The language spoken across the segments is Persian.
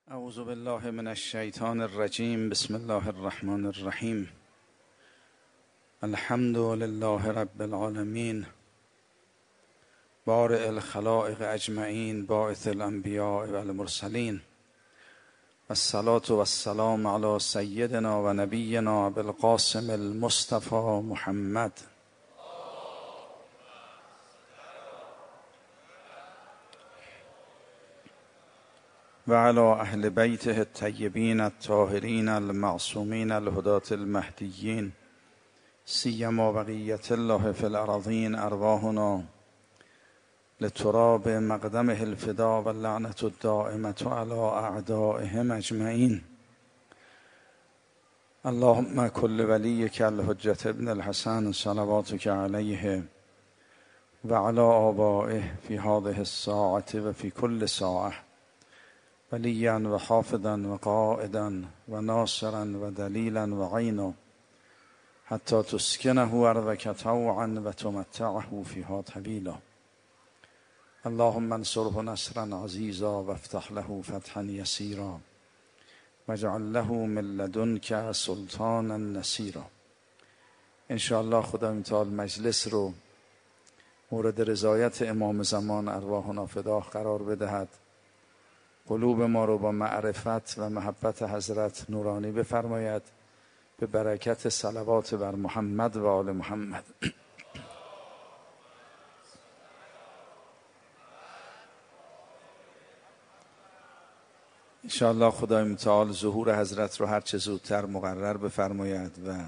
اعوذ بالله من الشیطان الرجیم. بسم الله الرحمن الرحیم. الحمد لله رب العالمین، بارئ الخلائق اجمعین، باعث الانبیاء والمرسلین، والصلاة والسلام علی سیدنا و نبینا ابی القاسم المصطفى محمد و علی اهل بیته الطیبین الطاهرین المعصومین الهداة المهدیین، سیما بقیة الله فی الارضین. ارواحنا لتراب مقدمه الفدا و اللعنة الدائمة علی اعدائهم اجمعین. اللهم کل ولیک الحجة ابن الحسن صلواتک علیه و علی آبائه فی هذه الساعة و فی کل ساعة، ولیا و حافظا و قائدا و ناصرا و دلیلا و عینا، حتی تسکنه ارضک طوعا و تمتعه فیها طویلا. اللهم انصره نصرا عزیزا و افتح له فتحا یسیرا واجعل له من لدنک سلطانا نصیرا. انشاءالله خدا متعال مجلس رو مورد رضایت امام زمان ارواحنا فداه قرار بدهد، قلوب ما رو با معرفت و محبت حضرت نورانی بفرماید، به برکت صلوات بر محمد و آل محمد. انشاءالله خدای متعال ظهور حضرت رو هر چه زودتر مقرر بفرماید و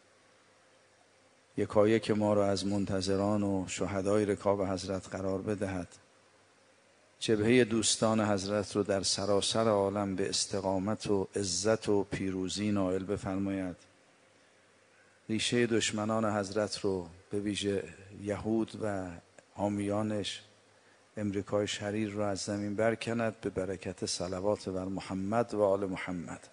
یکایک ما رو از منتظران و شهدای رکاب حضرت قرار بدهد. جبهه دوستان حضرت رو در سراسر عالم به استقامت و عزت و پیروزی نائل بفرماید. ریشه دشمنان حضرت رو به ویژه یهود و حامیانش، امریکای شریر رو از زمین برکند، به برکت صلوات بر محمد و آل محمد.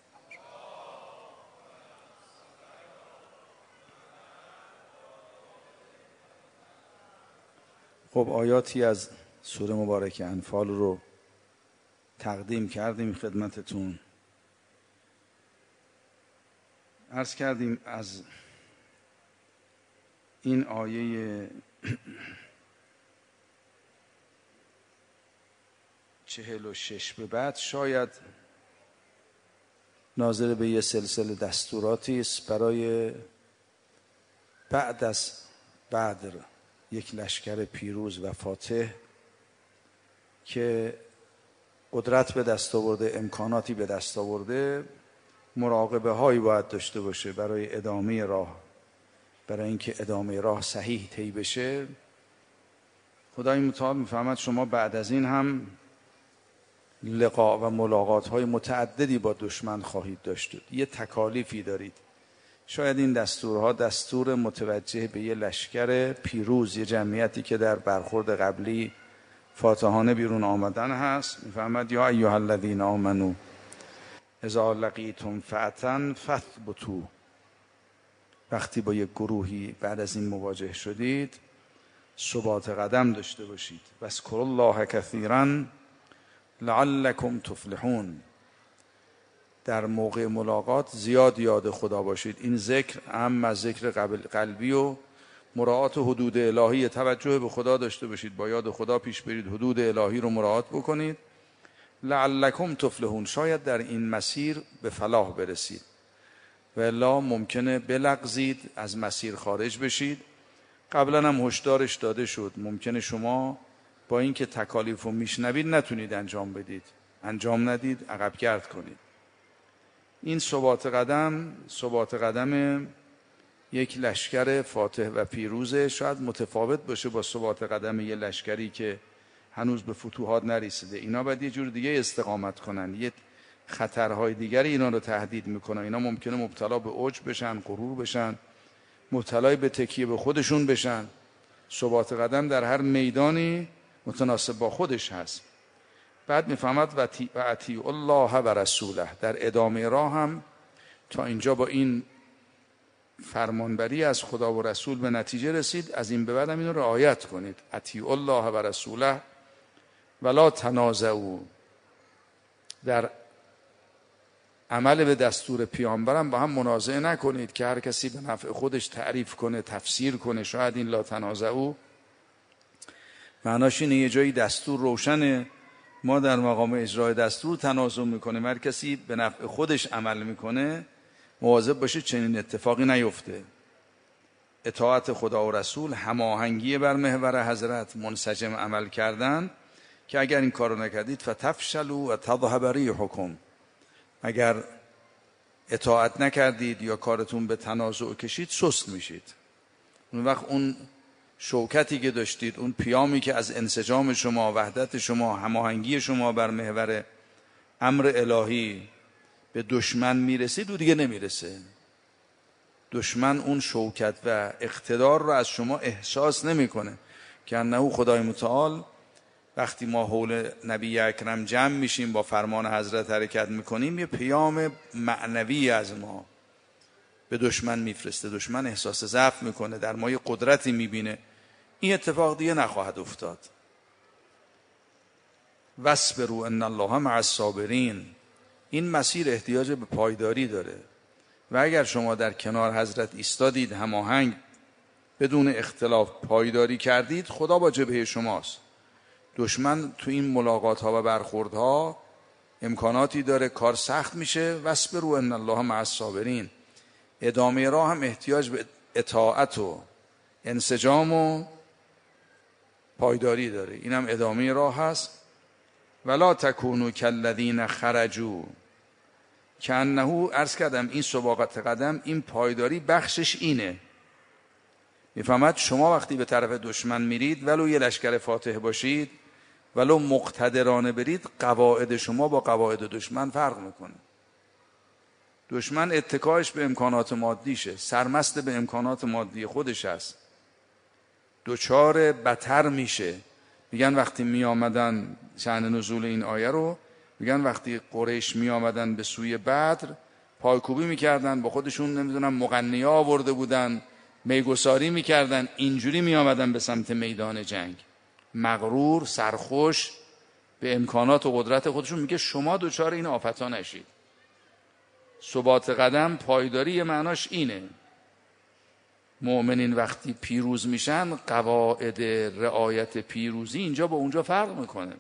خب آیاتی از سوره مبارک انفال رو تقدیم کردیم خدمتتون. عرض کردیم از این آیه 46 به بعد شاید ناظر به یه سلسله دستوراتی است برای بعد از بدر، یک لشکر پیروز و فاتح که قدرت به دست آورده، امکاناتی به دست آورده، مراقبه هایی باید داشته باشه برای ادامه راه، برای اینکه ادامه راه صحیح طی بشه. خدای متعال میفهمد شما بعد از این هم لقا و ملاقات های متعددی با دشمن خواهید داشت، یه تکالیفی دارید. شاید این دستورها دستور متوجه به یه لشکر پیروز، یه جمعیتی که در برخورد قبلی فاتحانه بیرون آمدن هست. میفهمد یا ایها الذین آمنو اذا لقیتم فئة فاثبتوا، وقتی با یک گروهی بعد از این مواجه شدید ثبات قدم داشته باشید. واذکروا الله کثیرا لعلکم تفلحون، در موقع ملاقات زیاد یاد خدا باشید. این ذکر اهم از ذکر قلبی و مراعات حدود الهی، توجه به خدا داشته باشید، با یاد خدا پیش برید، حدود الهی رو مراعات بکنید. لعلکم تفلحون، شاید در این مسیر به فلاح برسید و الا ممکنه بلغزید، از مسیر خارج بشید. قبلا هم هشدارش داده شد، ممکنه شما با اینکه تکالیف رو میشنوید نتونید انجام بدید، انجام ندید، عقب گرد کنید. این ثبات قدم یک لشکر فاتح و پیروزه، شاید متفاوت باشه با ثبات قدم یک لشکری که هنوز به فتوحات نرسیده. اینا باید یه جور دیگه استقامت کنن، یه خطرهای دیگری اینا رو تهدید میکنن. اینا ممکنه مبتلا به عجب بشن، غرور بشن، مبتلای به تکیه به خودشون بشن. ثبات قدم در هر میدانی متناسب با خودش هست. بعد میفهمد و اطیعوا الله و رسوله، در ادامه راه هم تا اینجا با این فرمانبری از خدا و رسول به نتیجه رسید، از این به بعد هم اینو رعایت کنید. اطیعوا الله و رسوله ولا تنازعوا، در عمل به دستور پیامبرم با هم منازعه نکنید که هر کسی به نفع خودش تعریف کنه، تفسیر کنه. شاید این لا تنازعوا معناش اینه یه جایی دستور روشنه، ما در مقام اجرای دستور تنازع میکنه، هر کسی به نفع خودش عمل میکنه. مواظب باشه چنین اتفاقی نیفته. اطاعت خدا و رسول، هماهنگی بر محور حضرت، منسجم عمل کردن که اگر این کارو نکردید فتفشلوا و تذهب ریحکم، اگر اطاعت نکردید یا کارتون به تنازع کشید سست میشید. اون وقت اون شوکتی که داشتید، اون پیامی که از انسجام شما، وحدت شما، هماهنگی شما بر محور امر الهی به دشمن میرسید و دیگه نمیرسه. دشمن اون شوکت و اقتدار رو از شما احساس نمیکنه. که انه خدای متعال وقتی ما حول نبی اکرم جمع میشیم با فرمان حضرت حرکت میکنیم، یه پیام معنوی از ما به دشمن میفرسته. دشمن احساس ضعف میکنه، در ما یه قدرتی میبینه. این اتفاق دیگه نخواهد افتاد. واصبروا ان الله مع الصابرین. این مسیر احتیاج به پایداری داره و اگر شما در کنار حضرت ایستادید، هماهنگ بدون اختلاف پایداری کردید، خدا با جبهه شماست. دشمن تو این ملاقات ها و برخورد ها امکاناتی داره، کار سخت میشه. واصبروا ان الله مع الصابرین. ادامه راه هم احتیاج به اطاعت و انسجام و پایداری داره. اینم ادامه راه هست. ولا تکونوا کالذین خرجوا کأنه، عرض کردم این سباقت قدم، این پایداری بخشش اینه. میفهمد شما وقتی به طرف دشمن میرید، ولو یه لشکر فاتح باشید، ولو مقتدرانه برید، قواعد شما با قواعد دشمن فرق میکنه. دشمن اتکایش به امکانات مادیشه، سرمست به امکانات مادی خودش هست، دوچار بتر میشه. میگن وقتی می آمدن، شأن نزول این آیه رو میگن، وقتی قریش می آمدن به سوی بدر پایکوبی میکردن، با خودشون نمیدونم مغنیه آورده بودن، میگساری میکردن، اینجوری می آمدن به سمت میدان جنگ، مغرور، سرخوش به امکانات و قدرت خودشون. میگه شما دوچار این آفتا نشید. ثبات قدم، پایداری معناش اینه. مؤمنین وقتی پیروز میشن، قواعد رعایت پیروزی اینجا با اونجا فرق میکنه.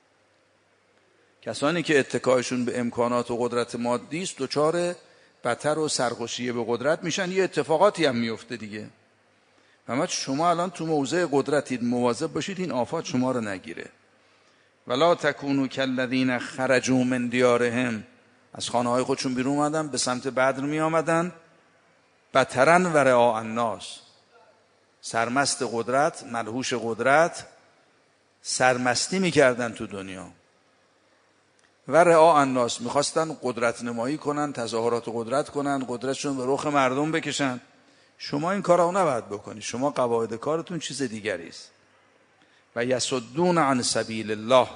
کسانی که اتکایشون به امکانات و قدرت مادی است، دچار بتر و سرخوشی به قدرت میشن. یه اتفاقاتی هم میفته دیگه. اما شما الان تو موضع قدرتید، مواظب باشید این آفات شما رو نگیره. ولا تکونوا کالذین خرجوا من دیارهم، از خانه های خودشون بیرون اومدن، به سمت بدر می آمدن، بطرن و رعاء الناس، سرمست قدرت، ملهوش قدرت، سرمستی میکردن تو دنیا. و رعاء الناس، میخواستن قدرت نمایی کنن، تظاهرات قدرت کنن، قدرتشون به رخ مردم بکشن. شما این کارا نباید بکنید. شما قواعد کارتون چیز دیگری است. و یصدون عن سبیل الله.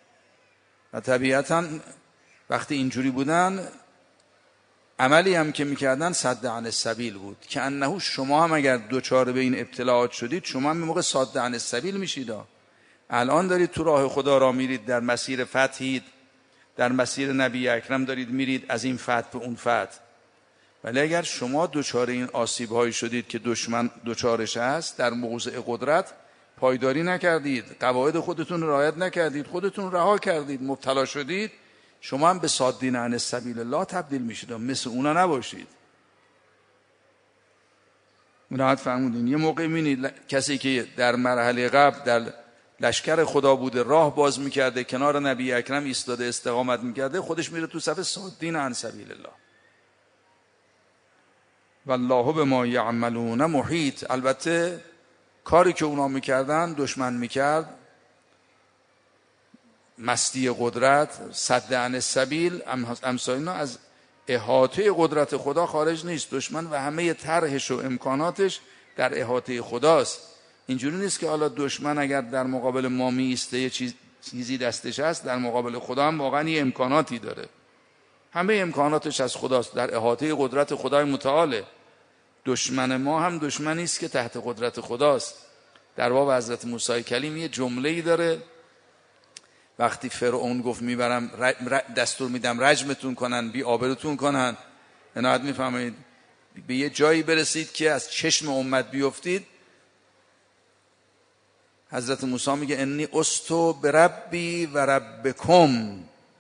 و طبیعتاً وقتی اینجوری بودن، عملی هم که میکردن صد عن السبیل بود. که انه شما هم اگر دوچار به این ابتلاعات شدید، شما هم این موقع صد عن السبیل میشید. الان دارید تو راه خدا را میرید، در مسیر فتحید، در مسیر نبی اکرم دارید میرید، از این فتح به اون فتح. ولی اگر شما دوچار این آسیب هایی شدید که دشمن دوچارش هست، در موضع قدرت پایداری نکردید، قواعد خودتون رعایت نکردید، خودتون رها کردید، مبتلا شدید، شما هم به صادین عن سبیل الله تبدیل میشید. مثل اونا نباشید. راحت فهمودین؟ یه موقع میبینید کسی که در مرحله قبل در لشکر خدا بوده، راه باز میکرده، کنار نبی اکرم ایستاده، استقامت میکرده، خودش میره تو صف صادین عن سبیل الله. والله بما یعملون محیط. البته کاری که اونا میکردن دشمن میکرد، مستی قدرت، صد عن السبیل، امثال اینا از احاطه قدرت خدا خارج نیست. دشمن و همه طرحش و امکاناتش در احاطه خداست. اینجوری نیست که حالا دشمن اگر در مقابل ما می ایسته یه چیزی دستش هست، در مقابل خدا هم واقعا یه امکاناتی داره. همه امکاناتش از خداست، در احاطه قدرت خدای متعاله. دشمن ما هم دشمنی است که تحت قدرت خداست. در باب حضرت موسی کلیم یه جمله‌ای داره، وقتی فرعون گفت میبرم دستور میدم رجمتون کنن، بی آبروتون کنن، عنایت میفهمید به یه جایی برسید که از چشم امت بیفتید. حضرت موسی میگه انی استو بربی و ربکم،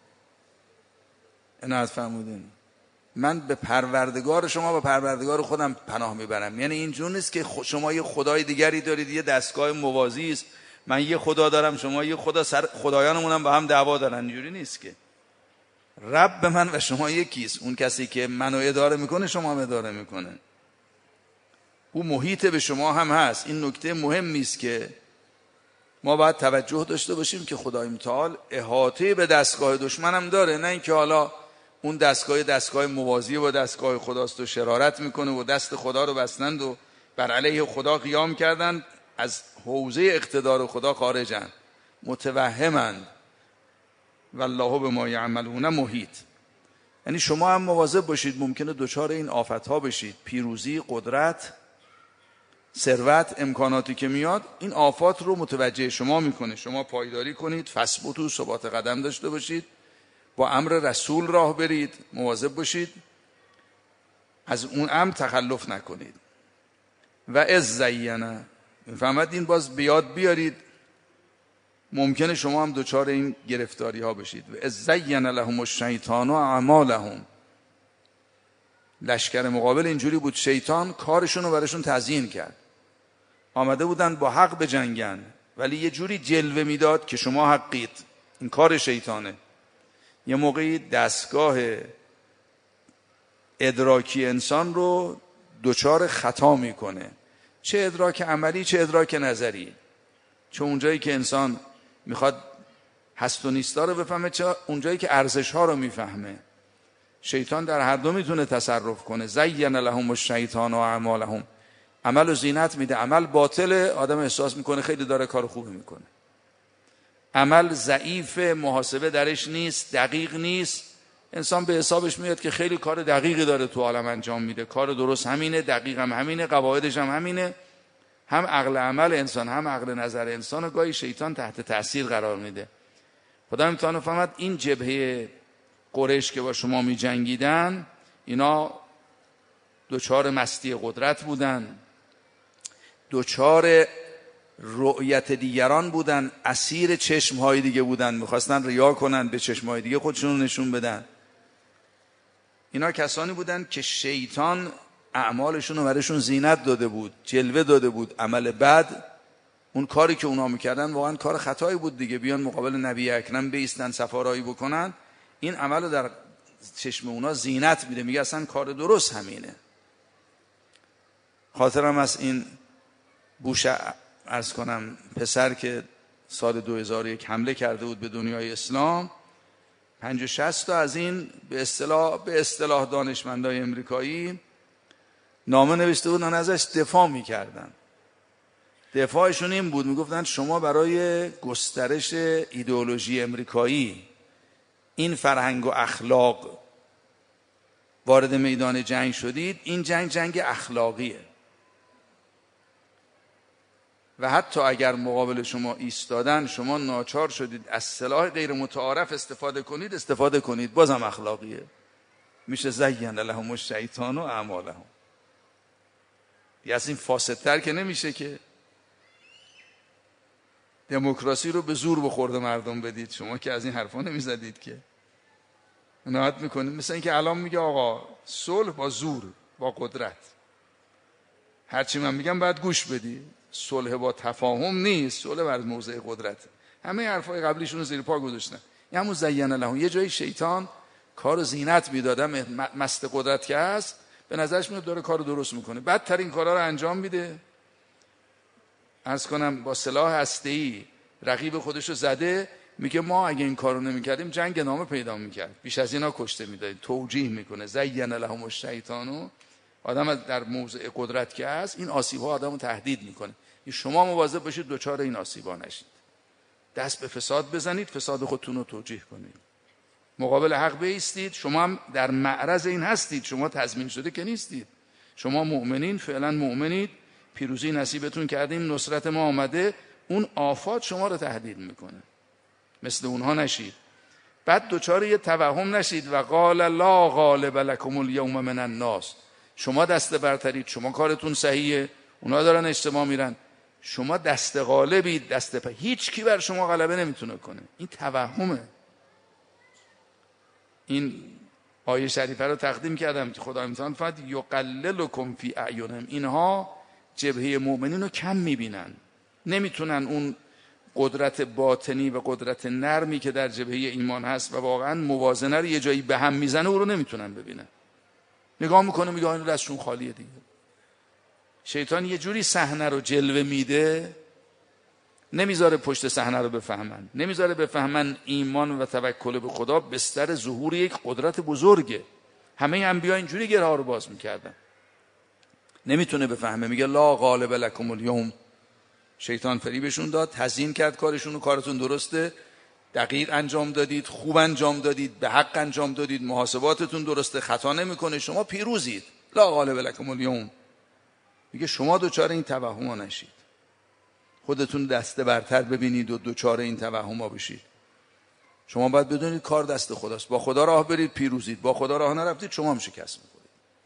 عنایت فرمودین من به پروردگار شما و پروردگار خودم پناه میبرم. یعنی اینجور نیست که شما یه خدای دیگری دارید، یه دستگاه موازی است، من یه خدا دارم شما یه خدا، خدایانمون هم با هم دعوا دارن. اینجوری نیست که. رب من و شما یکیست. اون کسی که منو اداره میکنه شما هم اداره میکنه، او محیط به شما هم هست. این نکته مهمی است که ما باید توجه داشته باشیم که خدای متعال احاطه به دستگاه دشمن هم داره، نه اینکه حالا اون دستگاه موازی با دستگاه خداست و شرارت میکنه و دست خدا رو بستند و بر علیه خدا قیام کردن، از حوزه اقتدار خدا خارجن، متوهمند. والله بما یعملون محیط. یعنی شما هم مواظب باشید، ممکنه دچار این آفت‌ها بشید. پیروزی، قدرت، ثروت، امکاناتی که میاد این آفات رو متوجه شما میکنه. شما پایداری کنید، فثبتوا، ثبات قدم داشته باشید، با امر رسول راه برید، مواظب باشید، از اون امر تخلف نکنید. و از زینه، میفهمد این باز بیاد بیارید، ممکنه شما هم دچار این گرفتاری ها بشید. و از زین لهم الشیطان اعمالهم، لشکر مقابل اینجوری بود، شیطان کارشون رو براشون تزیین کرد. آمده بودن با حق به جنگن، ولی یه جوری جلوه میداد که شما حقید. این کار شیطانه. یه موقعی دستگاه ادراکی انسان رو دچار خطا میکنه، چه ادراک عملی چه ادراک نظری. چه اونجایی که انسان میخواد هست و نیستا رو بفهمه، چه اونجایی که ارزش ها رو میفهمه. شیطان در هر دو میتونه تصرف کنه. زین لهم الشیطان و اعمالهم، عمل و زینت میده. عمل باطله، آدم احساس میکنه خیلی داره کار خوبی میکنه. عمل ضعیف، محاسبه درش نیست، دقیق نیست، انسان به حسابش میاد که خیلی کار دقیقی داره تو عالم انجام میده، کار درست همینه، دقیق هم همینه، قواعدش هم همینه. هم عقل عمل انسان هم عقل نظر انسان و گاهی شیطان تحت تاثیر قرار میده. خدا امتحان فهمد این جبهه قریش که با شما می جنگیدن، اینا دوچار مستی قدرت بودن، دوچار رؤیت دیگران بودن، اسیر چشمهای دیگه بودن، میخواستن ریا کنن، به چشمهای دیگه خودشون نشون بدن. اینا کسانی بودن که شیطان اعمالشون رو برشون زینت داده بود، جلوه داده بود. عمل بد، اون کاری که اونا میکردن واقعا کار خطایی بود دیگه. بیان مقابل نبی اکرم بیستن، صفارایی بکنن، این عمل رو در چشم اونا زینت میده، میگه اصلا کار درست همینه. خاطرم از این بوش عرض کنم پسر که سال 2001 حمله کرده بود به دنیای اسلام، 50-60 تا از این به اصطلاح دانشمندای امریکایی نامه نوشته بودن، ازش دفاع میکردن. دفاعشون این بود، میگفتن شما برای گسترش ایدئولوژی امریکایی این فرهنگ و اخلاق وارد میدان جنگ شدید. این جنگ اخلاقیه و حتی اگر مقابل شما ایستادن، شما ناچار شدید از سلاح غیر متعارف استفاده کنید، بازم اخلاقیه. میشه زین لهم الشیطان و اعمالهم. یه از این فاسدتر که نمیشه که دموکراسی رو به زور بخورده مردم بدید. شما که از این حرفا نمیزدید که، نهایت میکنید. مثل این که الان میگه آقا صلح با زور، با قدرت. هرچی من میگم باید گوش بدی. صلح با تفاهم نیست، صلح بر موضع قدرت. همه حرفای قبلیشون رو زیر پا گذاشتن. یه همون زین لهم، یه جایی شیطان کار زینت میداده، مست قدرت که هست، به نظرش میاد داره کار درست میکنه، بدترین کارا رو انجام میده. عرض کنم با سلاح هسته‌ای رقیب خودشو زده، میگه ما اگه این کارو نمیکردیم جنگ نامه پیدا میکرد، بیش از اینا کشته میدادیم. توجیه میکنه زین لهم الشیطانو. آدم در موضع قدرت که هست، این آسیب‌ها آدمو تهدید میکنه. شما مواظب باشید دوچار این آسیب‌ها نشید. دست به فساد بزنید، فساد خودتون رو توجیه کنید، مقابل حق بایستید. شما هم در معرض این هستید، شما تضمین شده که نیستید. شما مؤمنین، فعلا مؤمنید، پیروزی نصیبتون کردیم، نصرت ما آمده، اون آفات شما رو تهدید میکنه. مثل اونها نشید. بعد دوچار یه توهم نشید و قال لا غالب لکم الیوم من الناس، شما دست برترید، شما کارتون صحیحه، اونا دارن اجتماع میرن، شما دست غالبید، هیچ کی بر شما غلبه نمیتونه کنه. این توهمه. این آیه شریفه رو تقدیم کردم که خدا میتونه فقط یقللکم فی اعینهم، اینها جبهه مؤمنین رو کم میبینن، نمیتونن اون قدرت باطنی و قدرت نرمی که در جبهه ایمان هست و واقعا موازنه رو یه جایی به هم میزنه او رو نمیتونن ببینن. نگاه میکنه میگه این دستشون خالیه دیگه. شیطان یه جوری صحنه رو جلوه میده، نمیذاره پشت صحنه رو بفهمن، نمیذاره بفهمن ایمان و توکل به خدا بستر ظهور یک قدرت بزرگه. همه انبیا اینجوری گره ها رو باز میکردن. نمیتونه بفهمه، میگه لا غالب لکم الیوم. شیطان فریبشون داد، تزیین کرد کارشون رو، کارتون درسته، دقیق انجام دادید، خوب انجام دادید، به حق انجام دادید، محاسباتتون درسته، خطا نمیکنه، شما پیروزید. لا غالب لکم الیوم. میگه شما دوچار این توهم‌ها نشید، خودتون دسته برتر ببینید و دوچار این توهم‌ها بشید. شما باید بدونید کار دست خداست. با خدا راه برید پیروزید، با خدا راه نرفتید شما هم شکست می‌خورید.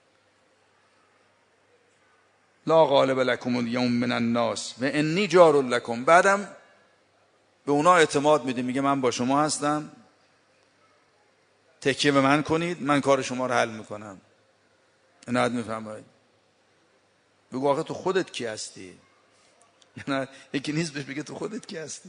لا غالب لکم الیوم من الناس و انی جار لکم. بعدم به اونا اعتماد میده، میگه من با شما هستم، تکیه به من کنید، من کار شما رو حل میکنم. اینو میفهمید. بگو آخه تو خودت کی هستی؟ نه یکی نیست بهش بگه تو خودت کی هستی.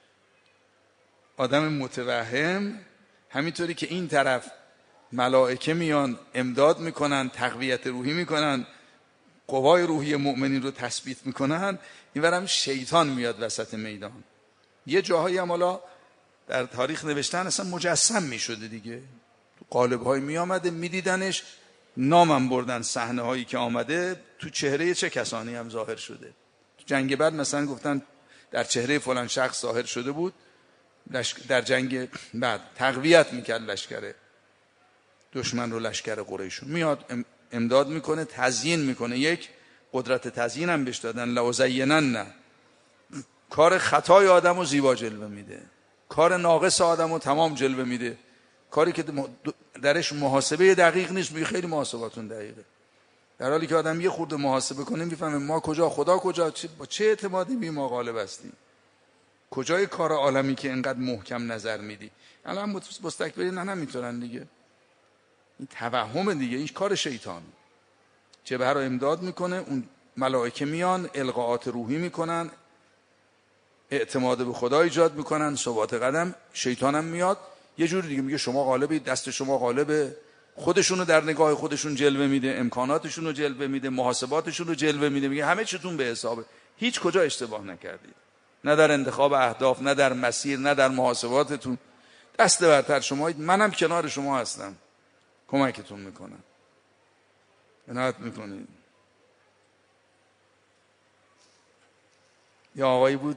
آدم متوهم همینطوری که این طرف ملائکه میان امداد میکنن، تقویت روحی میکنن، قوای روحی مؤمنین رو تثبیت میکنن، اینورم شیطان میاد وسط میدان. یه جاهایی هم حالا در تاریخ نوشتن اصلا مجسم میشده دیگه، تو قالب های میامده، میدیدنش، نامم بردن صحنه هایی که آمده، تو چهره چه کسانی هم ظاهر شده. تو جنگ بعد مثلا گفتن در چهره فلان شخص ظاهر شده بود، در جنگ بعد تقویت میکرد لشکر دشمن رو، لشکر قریشون میاد امداد میکنه، تزیین میکنه. یک قدرت تزیین هم بهش دادن، لازینن، کار خطای آدم رو زیبا جلوه میده، کار ناقص آدم رو تمام جلوه میده، کاری که درش محاسبه دقیق نیست میگه خیلی محاسباتون دقیقه، در حالی که آدم یه خورده محاسبه کنه میفهمه ما کجا، خدا کجا، با چه اعتمادی ما غالب هستیم، کجای کار عالمی که اینقدر محکم نظر میدی. الان مستکبرین نه نمیتونن دیگه، این توهم دیگه، این کار شیطان. جبهه رو امداد میکنه، اون ملائکه میان القاءات روحی میکنن، اعتماد به خدا ایجاد میکنن، ثبات قدم. شیطان هم میاد یه جوری دیگه میگه شما غالبید، دست شما غالبه، خودشونو در نگاه خودشون جلوه میده، امکاناتشون رو جلوه میده، محاسباتشون رو جلوه میده، میگه همه چیتون به حسابه، هیچ کجا اشتباه نکردید، نه در انتخاب اهداف، نه در مسیر، نه در محاسباتتون، دست برتر شمایید، منم کنار شما هستم، کمکتون میکنم. عنایت میکنید. یا آقایی بود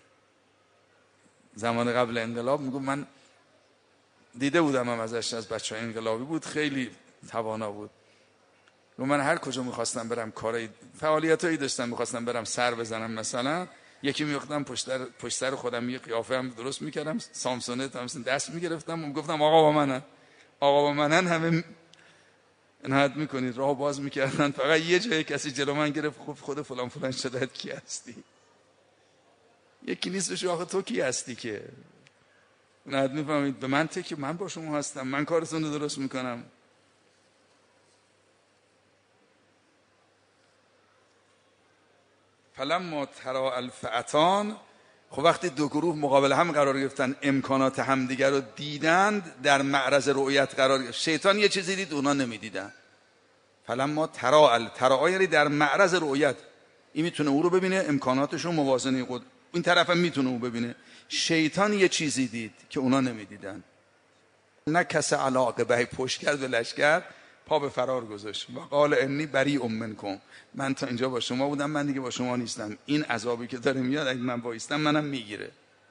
زمان قبل انقلاب، میگم من دیده بودم هم ازش، از بچه‌های انقلابی بود، خیلی توانا بود. من هر کجا میخواستم برم، کارای فعالیتایی داشتم، میخواستم برم سر بزنم، مثلا یکی میوقتم پشت سر خودم، یه قیافه هم درست میکردم، سامسونت هم دست میگرفتم و گفتم آقا با منن، آقا با منن، همه عنایت میکنید، راه باز میکردن. فقط یه جای کسی جلو من گرفت، خود فلان فلان شدت کی هستی؟ یکی نیستش آخه تو کی هستی که؟ عنایت میفهمید. به من که من با شما هستم، من کارتون رو درست میکنم. فلما ترا الفئتان، خب وقتی دو گروه مقابل هم قرار گرفتن، امکانات همدیگر رو دیدند، در معرض رؤیت قرار گرفت. شیطان یه چیزی دید اونا نمیدیدن. فلما ترا یعنی در معرض رؤیت، این میتونه او رو ببینه، امکاناتش رو موازنه خود، این طرف هم میتونه او ببینه. شیطان یه چیزی دید که اونا نمیدیدن. نکس علی عقبیه، پشت کرد به لشکر، پا به فرار گذاشت و قال انی بریء منکم، من تا اینجا با شما بودم، من دیگه با شما نیستم، این عذابی که داره میاد اگه من وایستم منم میگیره.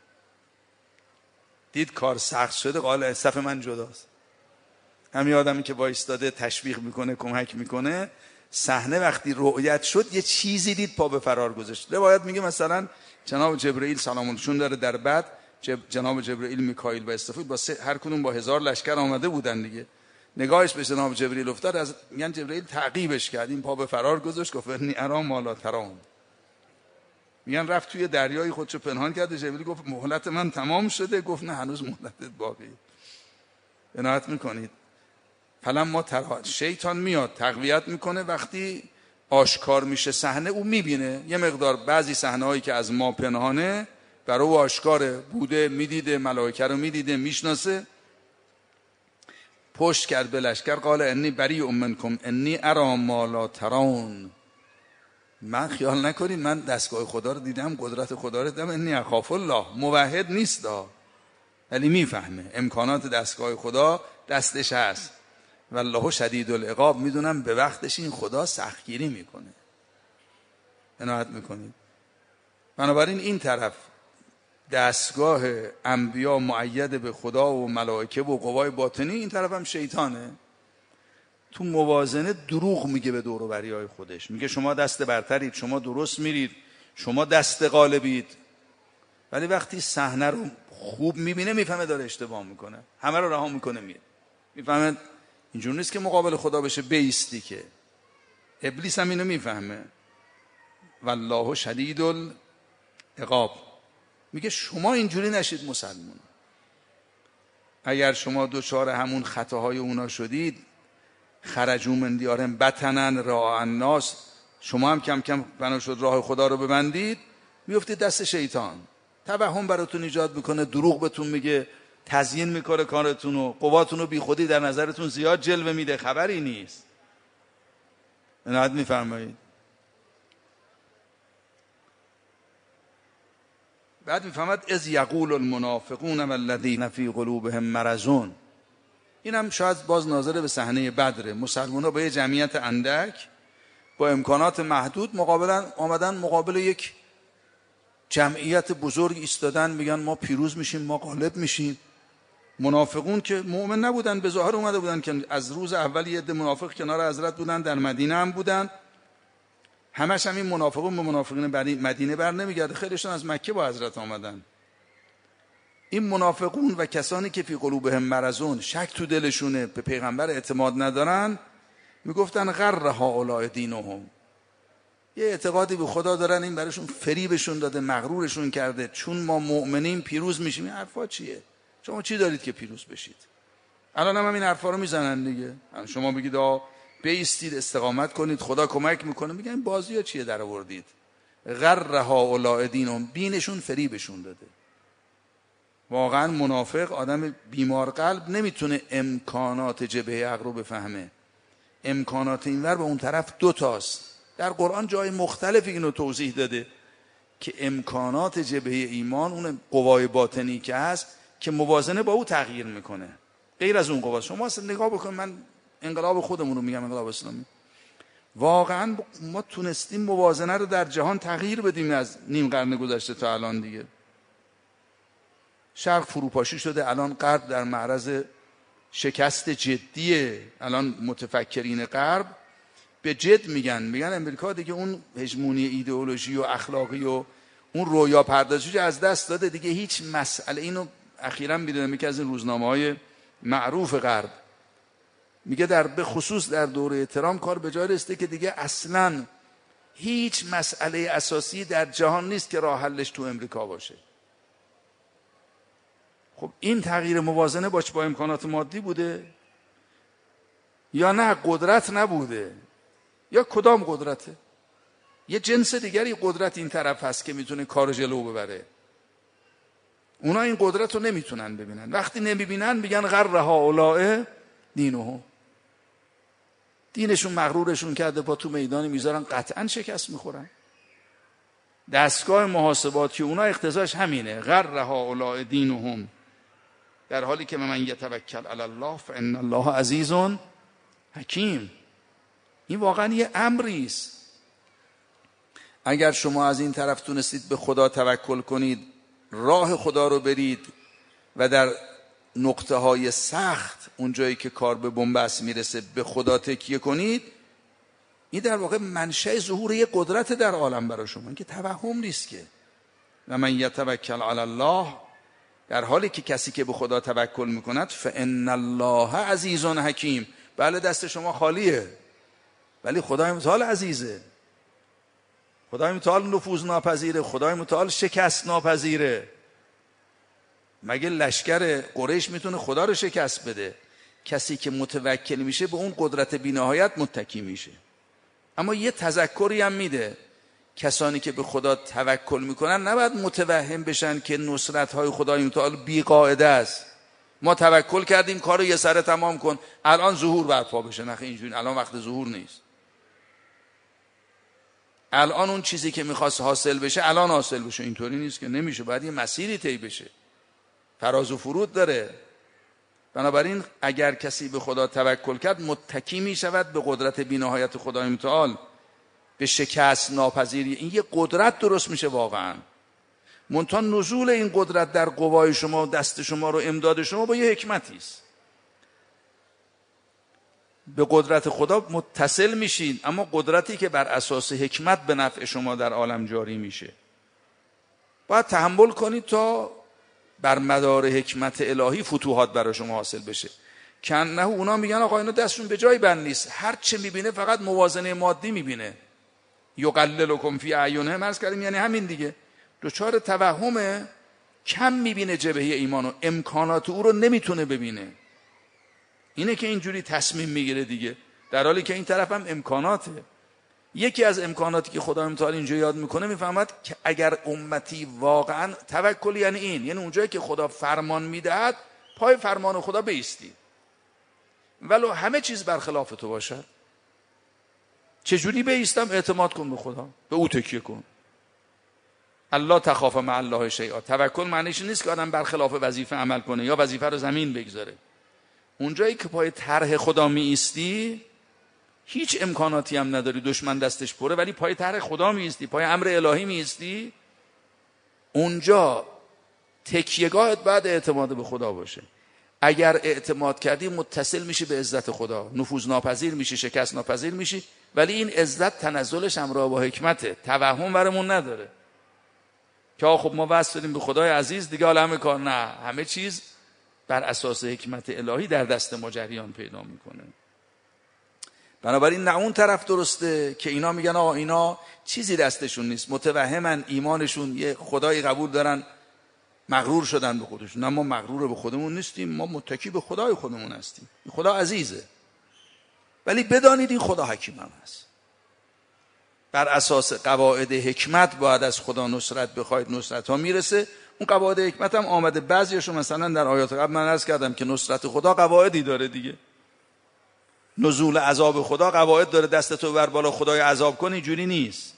دید کار سخت شده، قال صف من جداست. همین آدمی که وایستاده تشویق میکنه، کمک میکنه، صحنه وقتی رؤیت شد یه چیزی دید، پا به فرار گذاشت. روایت میگه مثلا جناب جبرئیل سلام علیه داره در بعد جناب جبرئیل، میکائیل و اسرافیل با هر کدوم با 1000 لشکر آمده بودن دیگه. نگاهش به جناب جبرئیل افتاد، از میگن جبرئیل تعقیبش کرد، این پا به فرار گذاشت، گفت انی ارا ما لا ترون. میگن رفت توی دریای خودشو پنهان کرد. جبرئیل گفت مهلت من تمام شده؟ گفت نه هنوز مهلتت باقیه. عنایت میکنید؟ فلما ترا، شیطان میاد تقویت میکنه، وقتی آشکار میشه صحنه او میبینه یه مقدار بعضی صحنه هایی که از ما پنهانه برای او آشکاره بوده، میدیده ملائکه رو، میدیده میشناسه. پشت کرد به لشکر، قال انی بریء منکم انی اری ما لا ترون. من خیال نکنید من دستگاه خدا رو دیدم، قدرت خدا رو دیدم. انی اخاف الله. موحد نیست ولی میفهمه امکانات دستگاه خدا دستش هست. والله شدید العقاب. میدونم به وقتش این خدا سختگیری میکنه. عنایت میکنید؟ بنابراین این طرف دستگاه انبیا مؤید به خدا و ملائکه و قوای باطنی، این طرف هم شیطانه. تو موازنه دروغ میگه به دور و بریای خودش، میگه شما دست برترید، شما درست میرید، شما دست غالبید. ولی وقتی صحنه رو خوب میبینه میفهمه داره اشتباه میکنه، همه رو رها میکنه میره. میفهمه اینجور نیست که مقابل خدا بشه بیستی، که ابلیس هم اینو میفهمه. والله شدید العقاب. میگه شما اینجوری نشید مسلمون. اگر شما دوچار همون خطاهای اونا شدید، خرجوا من دیارهم بطنا رعاء الناس، شما هم کم کم بنا شد راه خدا رو ببندید، میافتید دست شیطان. توهم براتون ایجاد میکنه، دروغ بهتون میگه، تزیین میکنه کارتون و قواتون رو بی خودی در نظرتون زیاد جلوه میده، خبری نیست. عنایت میفرمایید؟ بعد میفهمد اذ یقول المنافقون والذین فی قلوبهم مرض. این هم شاید باز ناظر به صحنه بدره. مسلمان ها با یه جمعیت اندک با امکانات محدود آمدن مقابل یک جمعیت بزرگ ایستادن، میگن ما پیروز میشیم، ما غالب میشیم. منافقون که مؤمن نبودن، به ظاهر اومده بودن که از روز اول یه عده منافق کنار حضرت بودن، در مدینه هم بودن. همش هم این منافقون به منافقین مدینه بر نمیگرده، خیلیشون از مکه با حضرت آمدن. این منافقون و کسانی که فی قلوبهم مرضون، شک تو دلشونه، به پیغمبر اعتماد ندارن، میگفتن غر هؤلاء دینهم. یه اعتقادی به خدا دارن، این براشون فریبشون داده، مغرورشون کرده، چون ما مؤمنیم پیروز میشیم. این حرفا چیه؟ شما چی دارید که پیروز بشید؟ الان هم این حرفا رو میزنن دیگه. شما بگید بیستید، استقامت کنید، خدا کمک میکنه، میگن این بازی‌ها چیه در آوردید؟ غر هؤلاء دینهم، دینشون فریبشون داده. واقعا منافق، آدم بیمار قلب، نمیتونه امکانات جبهه حق رو بفهمه. امکانات اینور به اون طرف دوتاست. در قرآن جای مختلفی اینو توضیح داده که امکانات جبهه ایمان، اون قوای باطنی که هست که موازنه با او تغییر میکنه، غیر از اون قوا. شما اصلا نگاه بکن، من انقلاب خودمون رو میگم، انقلاب اسلامی، واقعا ما تونستیم موازنه رو در جهان تغییر بدیم از نیم قرن گذشته تا الان دیگه. شرق فروپاشی شده، الان غرب در معرض شکست جدیه. الان متفکرین غرب به جد میگن امریکا دیگه اون هژمونی ایدئولوژی و اخلاقی و اون رویا پردازی از دست داده دیگه. هیچ مسئله، اینو اخیراً میدونم یکی از این روزنامه‌های معروف غرب میگه به خصوص در دوره ترامپ کار به جای رسیده که دیگه اصلاً هیچ مسئله اساسی در جهان نیست که راه حلش تو امریکا باشه. خب این تغییر موازنه با امکانات مادی بوده یا نه قدرت نبوده؟ یا کدام قدرته؟ یه جنس دیگری قدرت این طرف هست که میتونه کار جلو ببره. اونا این قدرت رو نمیتونن ببینن. وقتی نمیبینن میگن غر هؤلاء دینهم. دینشون مغرورشون کرده، با تو میدانی میذارن، قطعا شکست میخورن. دستگاه محاسباتی اونا اقتضاش همینه، غر هؤلاء دینهم، در حالی که من یتوکل علی الله فان الله عزیز حکیم. این واقعا یه امری است. اگر شما از این طرف تونستید به خدا توکل کنید، راه خدا رو برید و در نقطه های سخت، اون جایی که کار به بنبست میرسه، به خدا تکیه کنید، این در واقع منشأ ظهور یه قدرت در عالم برای شما. این که توهم نیست که. و من یتوکل علی الله در حالی که کسی که به خدا توکل میکند فان الله عزیز حکیم، بله دست شما خالیه ولی خدای متعال عزیزه، خدای متعال نفوذ ناپذیره، خدای متعال شکست ناپذیره. مگه لشکر قریش میتونه خدا رو شکست بده؟ کسی که متوکل میشه به اون قدرت بی‌نهایت متکی میشه. اما یه تذکری هم میده، کسانی که به خدا توکل میکنن نباید متوهم بشن که نصرت های خدای متعال بی قاعده است. ما توکل کردیم کارو یه سره تمام کن الان ظهور برپا بشه، نه اینجوری، الان وقت ظهور نیست. الان اون چیزی که میخواست حاصل بشه الان حاصل بشه، اینطوری نیست که نمیشه، باید یه مسیری طی بشه، فراز و فرود داره. بنابراین اگر کسی به خدا توکل کرد متکی میشود به قدرت بی‌نهایت خدای متعال، به شکست ناپذیری. این یه قدرت درست میشه واقعا. منتها نزول این قدرت در قوای شما، دست شما رو، امداد شما با یه حکمتی است. به قدرت خدا متصل میشین، اما قدرتی که بر اساس حکمت به نفع شما در عالم جاری میشه. باید تحمل کنید تا بر مدار حکمت الهی فتوحات برای شما حاصل بشه. کنه اونا میگن آقا اینا دستشون به جای بند نیست، هر چه میبینه فقط موازنه مادی میبینه. یقللکم فی اعینهم، عرض کردیم یعنی همین دیگه، دچار توهمه، کم میبینه جبهه ایمان و امکانات او رو نمیتونه ببینه. اینه که اینجوری تصمیم میگیره دیگه، در حالی که این طرف هم امکاناته. یکی از امکاناتی که خدا متعال اینجا یاد میکنه، میفهمد که اگر امتی واقعا توکل یعنی این، یعنی اونجایی که خدا فرمان میدهد پای فرمان خدا بایستی ولو همه چیز برخلاف تو باشد. چجوری بایستم؟ اعتماد کن به خدا، به او تکیه کن. الله تخاف مع الله شیئا. توکل معنیش نیست که آدم برخلاف وظیفه عمل کنه یا وظیفه رو زمین بگذاره. اونجایی که پای طرح خدا می ایستی هیچ امکاناتی هم نداری، دشمن دستش پره، ولی پای طرح خدا می ایستی، پای امر الهی می ایستی، اونجا تکیهگاهت بعد اعتماد به خدا باشه. اگر اعتماد کردی متصل میشی به عزت خدا، نفوذ ناپذیر میشی، شکست ناپذیر میشی، ولی این عزت تنزلش همراه با حکمته، توهم برمون نداره که خب ما وصل شدیم به خدای عزیز دیگه حالا همه کار، نه، همه چیز بر اساس حکمت الهی در دست ما جریان پیدا میکنه. بنابراین نه اون طرف درسته که اینا میگن آقا اینا چیزی دستشون نیست، متوهمن، ایمانشون یه خدایی قبول دارن، مغرور شدن به خودشون. نه، ما مغرور به خودمون نیستیم، ما متکی به خدای خودمون هستیم. این خدا عزیزه، ولی بدانید این خدا حکیم هم هست. بر اساس قواعد حکمت باید از خدا نصرت بخواید، نصرت ها میرسه. اون قواعد حکمت هم آمده، بعضیشو مثلا در آیات قبل من عرض کردم که نصرت خدا قواعدی داره دیگه. نزول عذاب خدا قواعد داره، دستتو بر بالا خدای عذاب کن، اینجوری نیست.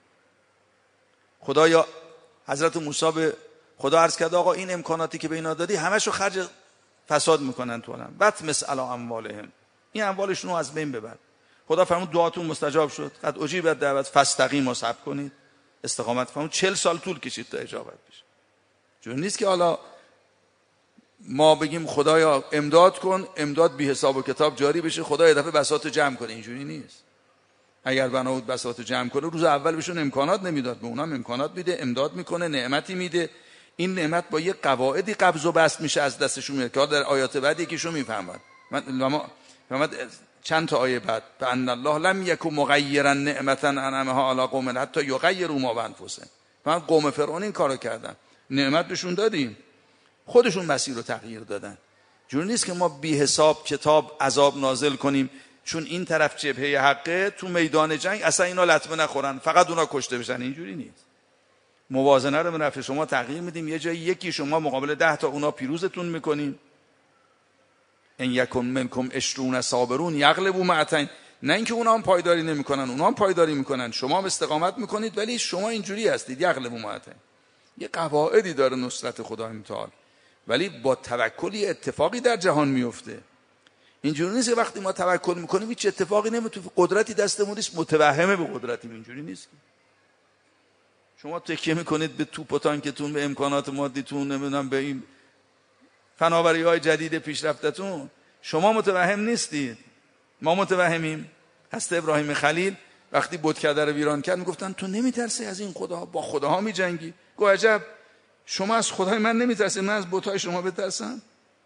خدایا حضرت موسی به خدا عرض کرد آقا این امکاناتی که به اینا دادی همشو خرج فساد میکنن تو عالم، بطمس علی اموالهم، این اموالشون رو از بین ببر. خدا فرمود دعاتون مستجاب شد، قد اجیبت دعوت فاستقیموا، صبر کنید، استقامت فرمود. 40 سال طول کشید تا اجابت بشه. جور نیست که حالا ما بگیم خدایا امداد کن، امداد بی حساب و کتاب جاری بشه، خدا یه دفعه بساط جمع کنه، اینجوری نیست. اگر بنا بود بساط جمع کنه روز اول بهشون امکانات نمیداد، به اونام امکانات میده، امداد میکنه، نعمتی میده. این نعمت با یه قواعدی قبض و بسط میشه، از دستشون میاد که در آیات بعد یکیشون میفهمد. من چند تا آیه بعد فان الله لم یکن مغیرا نعمتا انعمها علی قوم حتی یغیروا ما بانفسهم. من قوم فرعون این کارو کردن، نعمت بهشون دادیم، خودشون مسیر رو تغییر دادن. جور نیست که ما بی حساب کتاب عذاب نازل کنیم چون این طرف جبهه حقه، تو میدان جنگ اصلا اینا لطمه نخورن، فقط اونا کشته بشن، اینجوری نیست. موازنه رو به نفع شما تغییر میدیم، یه جایی یکی شما مقابل 10 تا اونا پیروزتون میکنیم. ان یکن منکم 20 صابرون یغلبوا مئتین. نه اینکه اونا هم پایداری نمیکنن، اونا هم پایداری میکنن، شما هم استقامت میکنید، ولی شما اینجوری هستید، یغلبوا مئتین. یه قواعدی داره نصرت خدای متعال، ولی با توکلی اتفاقی در جهان میفته. اینجوری نیست که وقتی ما توکل میکنیم هیچ اتفاقی نمیفته، قدرتی دستمون نیست، متوهمه به قدرتیم، اینجوری نیست. شما تکیه میکنید به توپ و تانکتون، به امکانات مادیتون، نمیدونم به این فناوری‌های جدید پیشرفتتون، شما متوهم نیستید، ما متوهمیم. حضرت ابراهیم خلیل وقتی بتکده رو ویران کرد میگفتن تو نمیترسی از این خدا؟ با خداها میجنگی؟ گفت عجب، شما از خدای من نمیترسید، من از بت‌های شما بترسم؟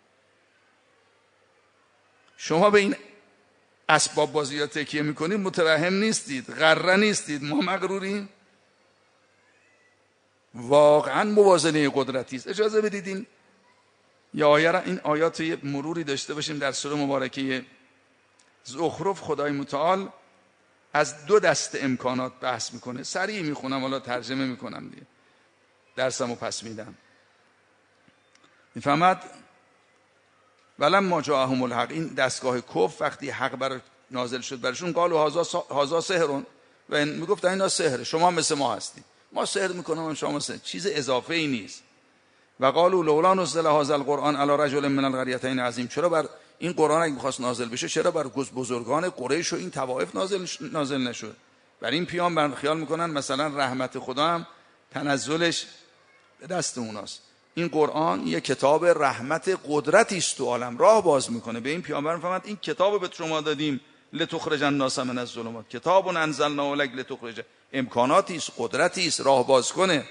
شما به این اسباب بازی ها تکیه میکنید، مترحم نیستید، غره نیستید، ما مغروریم. واقعا موازنه قدرتی است. اجازه بدید این آیات یه مروری داشته باشیم. در سوره مبارکه زخرف خدای متعال از 2 دسته امکانات بحث میکنه. سریع میخونم، حالا ترجمه میکنم دیگه، درسمو پس میدم. میفهمد ولما جاءهم الحق، این دستگاه کفر وقتی حق بر نازل شد برشون، قالوا هذا سحر، و میگفتن اینا سحر، شما مثل ما هستید، ما سحر میکنیم شما سحر، چیز اضافه ای نیست. و قالوا لولا نزل هذا القرآن على رجل من القريتين عظیم، چرا بر این قرآن اگه می‌خواست نازل بشه چرا بر بزرگان قریش و این طوایف نازل نشد؟ بر این پیام خیال میکنن مثلا رحمت خدا هم تنزلش به دست اوناست. این قرآن یک کتاب رحمت قدرتی است تو عالم، راه باز میکنه. به این پیامبر میفهمد این کتابو به شما دادیم لتخرج الناس من الظلمات، کتاب انزلناه الیک لتخرج، امکاناتی است، قدرتی است، راه باز کنه.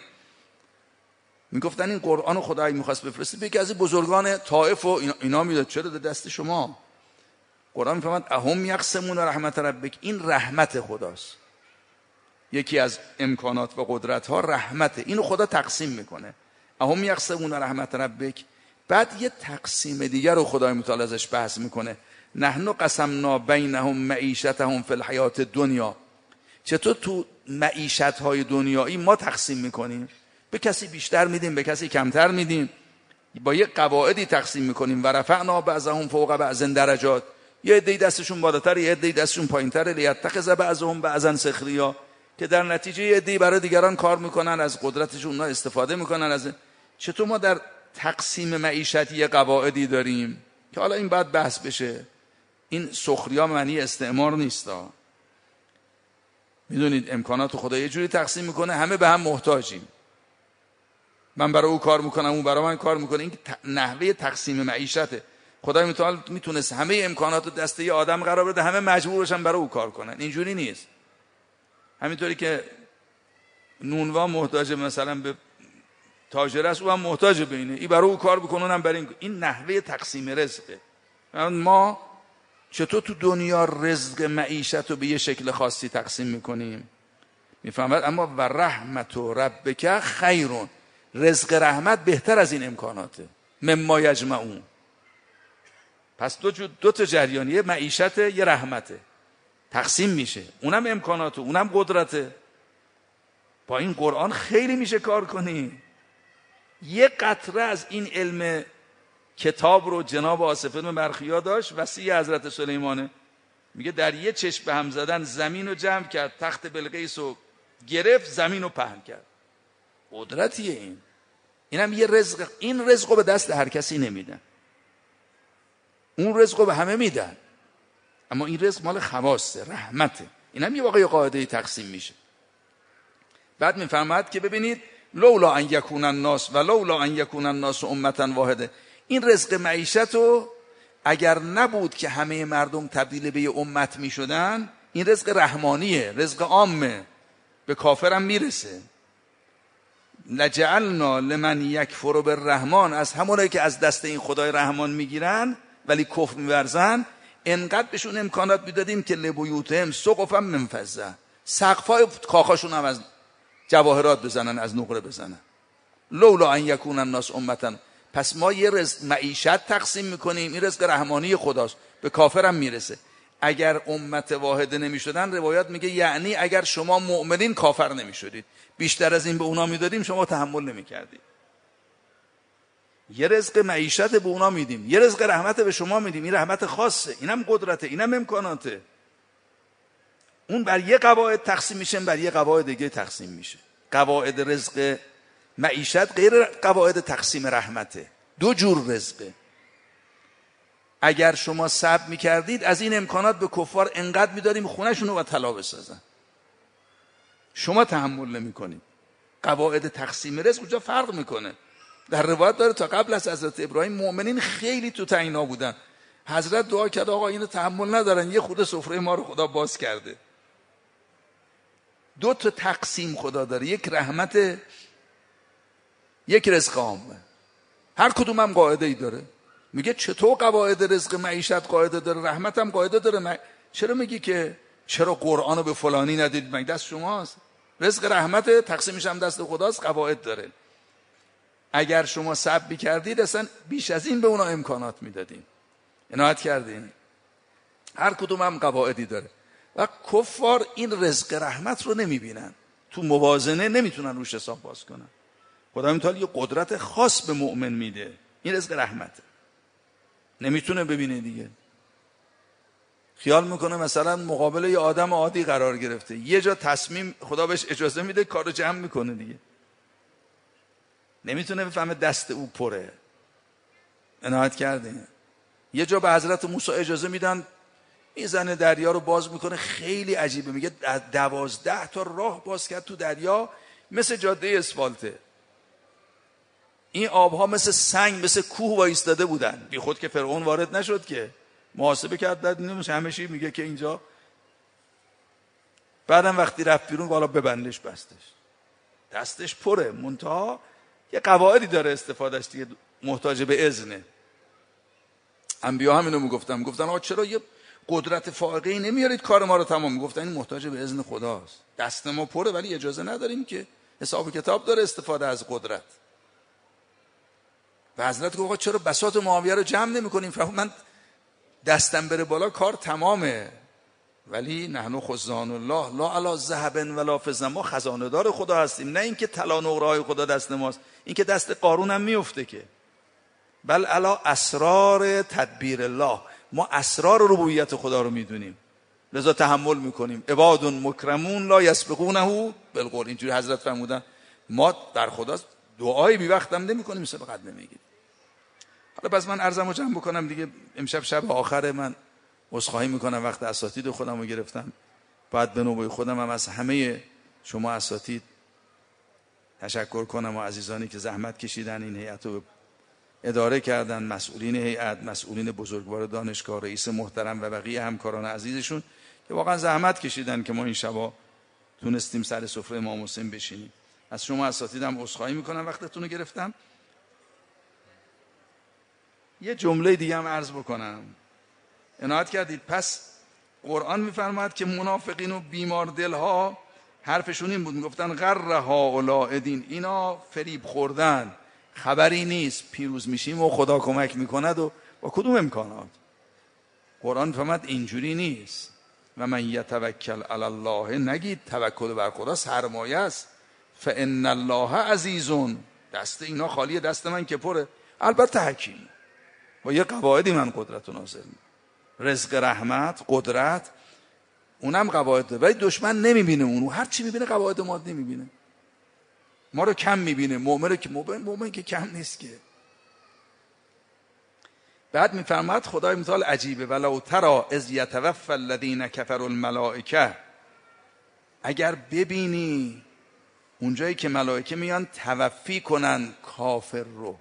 میگفتن این قرآن خدایی میخواست بفرسته به یکی از بزرگان طائف و اینا میداد، چرا دست شما؟ قرآن میفهمد اهم یقسمون رحمت ربک، این رحمت خداست. یکی از امکانات و قدرت ها رحمته، اینو خدا تقسیم میکنه. اهم یقسمون رحمت ربک. بعد یه تقسیم دیگر رو خدای متعال ازش بحث میکنه، نحن قسمنا بینهم معیشتهم فی الحیات الدنیا. چطور تو معیشت های دنیایی ما تقسیم میکنیم؟ به کسی بیشتر میدیم، به کسی کمتر میدیم، با یه قواعدی تقسیم میکنیم. و رفعنا بعضهم فوق بعض درجات، یه عده دستشون بالاتر، یه عده دستشون پایینتر، لیتخذ بعضهم بعضا سخریا، که در نتیجه یه عده برای دیگران کار میکنن، از قدرتشون اونا استفاده میکنن. از چطور ما در تقسیم معیشت یه قواعدی داریم که حالا این بعد بحث بشه. این سخریا معنی استعمار نیستا. میدونید امکانات خدا یه جوری تقسیم میکنه همه به هم محتاجیم، من برای او کار میکنم، اون برای من کار میکنه. این نحوه تقسیم معیشته. خدای متعال میتونست همه امکانات رو دست یه آدم قرار بده، همه مجبور بشن برای او کار کنن. اینجوری نیست. همینطوری که نونوا محتاج مثلا به تاجر است، او هم محتاج به اینه، این برای او کار بکنه، اونم برای این نحوه تقسیم رزقه. ما چطور تو دنیا رزق معیشت رو به یه شکل خاصی تقسیم میکنیم؟ میفهمد اما و رحمت و ربک خیرون، رزق رحمت بهتر از این امکاناته. مما یجمعون. پس دو تا جریان، یه معیشت یه رحمته، تقسیم میشه، اونم امکاناته، اونم قدرته. با این قرآن خیلی میشه کار کنی. یه قطره از این علم کتاب رو جناب آصف بن برخیا داشت، وصی حضرت سلیمانه. میگه در یه چشم به هم زدن زمین رو جمع کرد، تخت بلقیس رو گرفت، زمین رو پهن کرد. قدرتیه اینم یه رزق. این رزق رو به دست هر کسی نمیدن، اون رزق رو به همه میدن، اما این رزق مال خواصه، رحمته. اینم یه واقعی قاعده تقسیم میشه. بعد میفهمد که ببینید لولا ان یکون الناس و لولا ان یکون الناس امتا واحده، این رزق معیشت رو اگر نبود که همه مردم تبدیل به یه امت میشدن، این رزق رحمانیه، رزق عامه، به کافرم میرسه. لجعلنا لمن یکفر بالرحمن، از همونایی که از دست این خدای رحمان میگیرن ولی کفر میورزن، انقدر بهشون امکانات میدادیم که لبیوتهم سقفا من فضه، سقفای کاخاشون هم از جواهرات بزنن، از نقره بزنن. لولا ان یکون الناس امتا. پس ما یه رزق معیشت تقسیم میکنیم، این رزق رحمانی خداست، به کافرم میرسه. اگر امت واحده نمیشدن، روایات میگه یعنی اگر شما مؤمنین کافر نمیشدید، بیشتر از این به اونا میدادیم شما تحمل نمیکردید. یه رزق معیشت به اونا میدیم، یه رزق رحمت به شما میدیم، این رحمت خاصه، اینم قدرته، اینم امکاناته. اون بر یه قواعد تقسیم میشه، بر یه قواعد دیگه تقسیم میشه. قواعد رزق معیشت غیر قواعد تقسیم رحمته، دو جور رزقه. اگر شما صبر میکردید از این امکانات به کفار انقدر میدادیم خونه‌شون رو طلا بسازن، شما تحمل نمیکنید. قواعد تقسیم رزق اونجا فرق میکنه. در روایت داره تا قبل از حضرت ابراهیم مؤمنین خیلی تو تعینا بودن، حضرت دعا کرد آقا اینو تحمل ندارن، یه خود سفره ما رو خدا باز کرده. دو تا تقسیم خدا داره، یک رحمت، یک رزق عامه. هر کدوم هم قاعده ای داره. میگه چطور قواعد رزق معیشت قاعده داره، رحمت هم قاعده داره؟ چرا میگی که چرا قرآنو به فلانی ندید؟ مگه دست شماست؟ رزق رحمت تقسیمش هم دست خداست، قواعد داره. اگر شما صبر کردید اصلا بیش از این به اونا امکانات میدادین، عنایت کردین. هر کدوم هم قواعدی داره و کفار این رزق رحمت رو نمیبینن، تو موازنه نمیتونن روش حساب باز کنن. خدا متعال یه قدرت خاص به مؤمن میده، این رزق رحمته، نمیتونه ببینه دیگه. خیال میکنه مثلا مقابل یه آدم عادی قرار گرفته، یه جا تصمیم خدا بهش اجازه میده کارو جمع میکنه دیگه، نمیتونه بفهمه دست او پره. عنایت کردین. یه جا به حضرت موسی اجازه میدن میزنه دریا رو باز میکنه، خیلی عجیبه، میگه 12 تا راه باز کرد تو دریا مثل جاده اسفالته. این آبها مثل سنگ مثل کوه وایستاده بودن، بی خود که فرعون وارد نشد که محاسبه کرد داد همه چی، میگه که اینجا. بعدم وقتی رفت بیرون بالا ببندش بستش، دستش پره، منتها یه قواعدی داره استفادهش دیگه، محتاج به اذنه. انبیا هم اینو میگفتن آقا چرا یه قدرت فائقه‌ای نمیارید کار ما رو تمام؟ میگفتن این محتاج به اذن خداست، دست ما پره ولی اجازه نداریم که، حساب کتاب داره استفاده از قدرت. و حضرت گفت آقا چرا بساط معاویه رو جمع نمی‌کنیم؟ فرمود من دستم بره بالا کار تمامه، ولی نحن خزان الله لا علی ذهب ولا فضه، ما خزانه دار خدا هستیم، نه اینکه طلا نقره‌های خدا دست ماست، این که دست قارون هم میفته که. بل علی اسرار تدبیر الله، ما اسرار ربوبیت خدا رو میدونیم، لذا تحمل میکنیم. عباد مکرمون لا یسبقونه بالقول، اینجوری حضرت فرمودن. ما در خدا دعای بی وقت هم نمی‌کنیم، سبقت نمیگیریم. حالا پس من عرضمو جمع بکنم دیگه، امشب شب آخره، من عذرخواهی میکنم وقت اساتید خودم رو گرفتم. باید به نوبه خودم هم از همه شما اساتید تشکر کنم و عزیزانی که زحمت کشیدن این هیئت رو اداره کردن، مسئولین هیئت، مسئولین بزرگوار دانشگاه، رئیس محترم و بقیه همکاران عزیزشون که واقعا زحمت کشیدن که ما این شبا تونستیم سر سفره امام حسین بشینیم. از شما اساتیدم عذرخواهی میکنم وقتتون رو گرفتم. یه جمله دیگه هم عرض بکنم، عنایت کردید. پس قرآن میفرماید که منافقین و بیمار دلها حرفشون این بود، میگفتن غر هؤلاء دین، اینا فریب خوردن، خبری نیست پیروز میشیم و خدا کمک میکند و با کدوم امکانات. قرآن میفرماید اینجوری نیست. و من یتوکل علی الله، نگید توکل بر خدا سرمایه است، فان الله عزیزون، دست اینا خالیه، دست من که پره. البته حکیم، با یه قواعدی من قدرت رو نازل میکنم. رزق رحمت، قدرت، اونم قواعد داره، ولی دشمن نمیبینه اونو، هر چی میبینه قواعد مادی میبینه، ما رو کم میبینه. مؤمن که کم نیست که. بعد میفرماد خدای متعال عجیبه، ولو تری اذ یتوفی الذین کفروا الملائکه، اگر ببینی اونجایی که ملائکه میان توفی کنن کافر رو،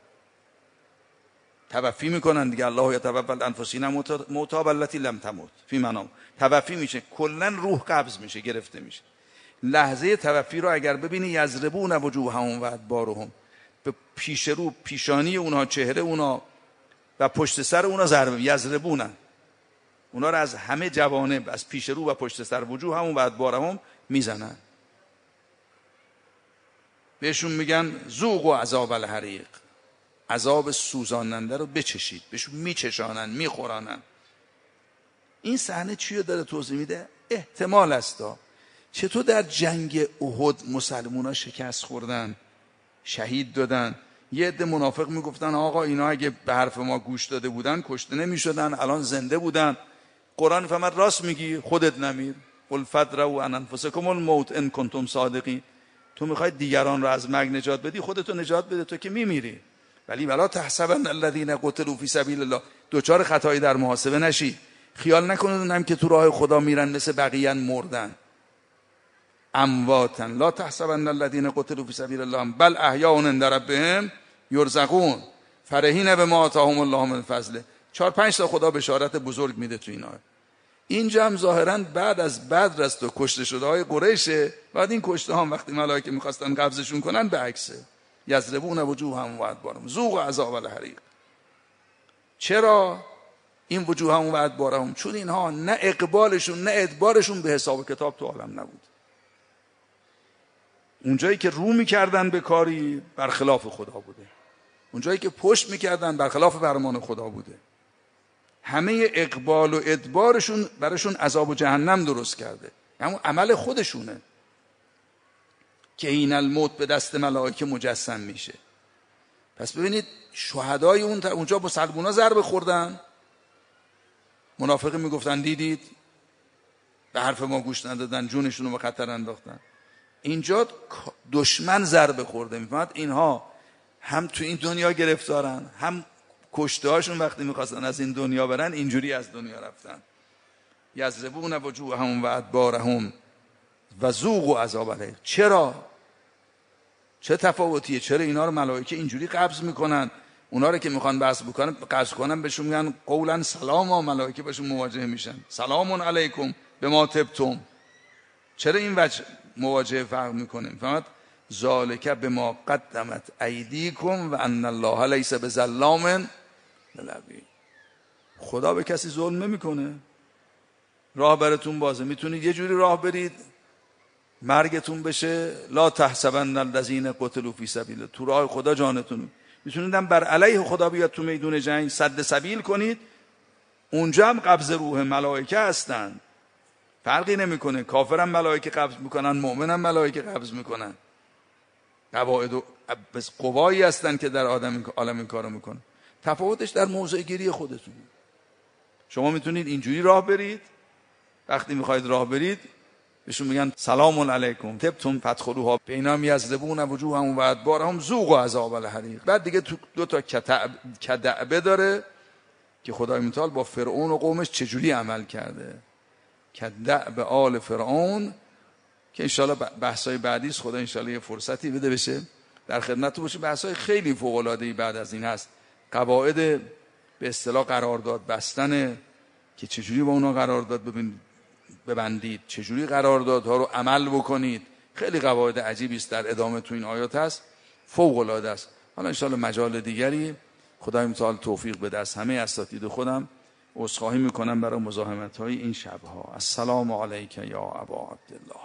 توفی میکنن دیگه، الله یتوفی الانفس موتها والتی لم تموت فی منام، توفی میشه، کلا روح قبض میشه، گرفته میشه. لحظه توفی رو اگر ببینی یضربون وجوههم و ادبارهم، به پیش رو، پیشانی اونها، چهره اونها و پشت سر اونها ضربه، یضربون، اونها رو از همه جوانب، از پیش رو و پشت سر، وجوههم و ادبارهم میزنن، بهشون میگن ذوقوا عذاب الحریق، عذاب سوزاننده رو بچشید، بهشون میچشانن، میخورانن. این صحنه چی رو داره توضیح میده؟ احتمال است چطور در جنگ احد مسلمونا شکست خوردن، شهید دادن. یه عده منافق میگفتن آقا اینا اگه به حرف ما گوش داده بودن کشته نمیشدن، الان زنده بودن. قرآن فرمود راست میگی، خودت نمیر، قل فادرؤا عن انفسکم الموت ان کنتم صادقین. تو میخوای دیگران رو از مرگ نجات بدی، خودتو نجات بده، تو که میمیری. ولی ولا تحسبن الذين قتلوا فی سبیل الله، دوچار خطایی در محاسبه نشی. خیال نکنید هم که تو راه خدا میرن مثل بقیه مردن. امواتن لا تحسبن الذين قتلوا فی سبیل الله بل احیاء عند ربهم یرزقون فرحین بما آتاهم الله من فضله. 4-5 تا خدا بشارت بزرگ میده تو اینا. اینجا هم ظاهرا بعد از بدر است و کشته شده های قریشه. بعد این کشته ها وقتی ملائکه میخواستن قبضشون کنن به عکسه. یضربون وجوههم و ادبارهم ذوقوا عذاب الحریق. چرا این وجوههم و ادبارهم؟ چون اینها نه اقبالشون نه ادبارشون به حساب کتاب تو عالم نبود. اونجایی که رو میکردن به کاری برخلاف خدا بوده، اونجایی که پشت میکردن برخلاف فرمان خدا بوده. همه اقبال و ادبارشون براشون عذاب و جهنم درست کرده. همون عمل خودشونه که این الموت به دست ملائکه مجسم میشه. پس ببینید شهدای اونجا مسلمونا ضربه خوردن، منافقین میگفتن دیدید به حرف ما گوش ندادن، جونشون رو به خطر انداختن. اینجا دشمن ضربه خورده. میفهمد اینها هم تو این دنیا گرفتارن، هم کشته هاشون وقتی میخواستن از این دنیا برن اینجوری از دنیا رفتن. یضربون وجوههم و ادبارهم و ذوقوا عذاب الحریق. چرا؟ چه تفاوتیه؟ چرا اینا رو ملائکه اینجوری قبض میکنن؟ اونا رو که میخوان قبض کنن بهشون میگن قولا سلاما، ملائکه بهشون مواجه میشن سلام علیکم بما طبتم. چرا این وجه مواجهه فرق میکنه؟ فهمت؟ ذالک بما قدمت ایدیکم و ان الله لیس بظلام للعبید. خدا به کسی ظلم نمیکنه. راه براتون بازه، میتونید یه جوری راه برید مرگتون بشه. لا تحسبن الذین قتلوا فی سبیل الله، تو راه خدا جانتون. میتونید هم بر علیه خدا بیاد تو میدون جنگ سد سبیل کنید، اونجا هم قبض روح ملائکه هستن. فرقی نمیکنه. کافرم ملائکه قبض میکنن، مؤمنم ملائکه قبض میکنن. قواعد و قوایی هستن که در عالم این کارو میکنن. تفاوتش در موضع گیری خودتون. شما میتونید اینجوری راه برید، وقتی میخواید راه برید بهشون میگن سلام علیکم طبتم فادخلوها بینهم یضربون وجوههم و ادبارهم ذوقوا عذاب الحریق. بعد دیگه تو دو تا کدعبه داره که خدای متعال با فرعون و قومش چجوری عمل کرده. کدعب آل فرعون که انشالله بحثای بعدی است. خدا انشالله یه فرصتی بده بشه در خدمت باشه. بحثای خیلی فوق العاده ای بعد از این هست. قواعد به اصطلاح قرارداد بستن که چجوری با اونا قرارداد ببندید، چجوری قراردادها رو عمل بکنید. خیلی قواعد عجیبی است در ادامه تو این آیات هست، فوق العاده است. حالا انشالله مجال دیگری خدای متعال توفیق بده. از همه اساتید خودم عذرخواهی میکنم برای مزاحمت‌های این شب‌ها. السلام علیک یا ابا عبدالله.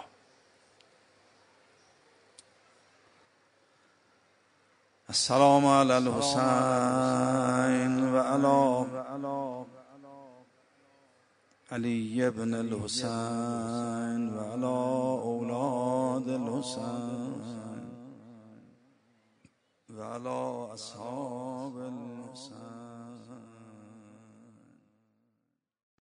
السلام علی الحسین و علی علی ابن الحسین و علی اولاد الحسین و علی اصحاب الحسین.